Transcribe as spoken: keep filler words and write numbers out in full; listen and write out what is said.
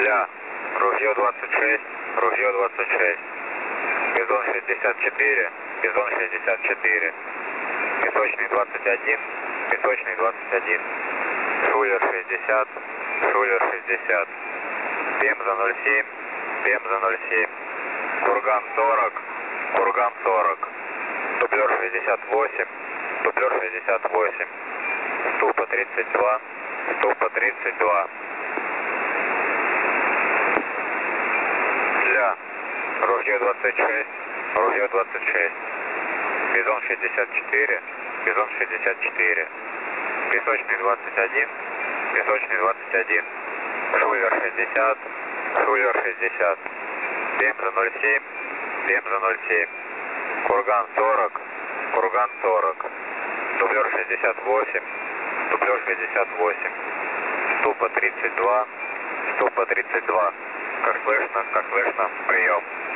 Ля, ружье двадцать шесть, ружье двадцать шесть. Бизон шестьдесят четыре, Бизон шестьдесят четыре. Песочный двадцать один, Песочный двадцать один. Шулер шестьдесят, Шулер шестьдесят. Пемза ноль семь, Пемза ноль семь. Курган сорок, Курган сорок. Дублер шестьдесят восемь, Дублер шестьдесят восемь. Ступа тридцать два, Ступа тридцать два. Ля, ружье двадцать шесть, ружье двадцать шесть. Бизон шестьдесят четыре, Бизон шестьдесят четыре. Песочный двадцать один, Песочный двадцать один. Шулер шестьдесят, Шулер шестьдесят. Пемза ноль семь, Пемза ноль семь. Курган сорок, Курган сорок. Дублер шестьдесят восемь, Дублер шестьдесят восемь. Ступа тридцать два, Ступа тридцать два. Как слышно, как слышно, прием.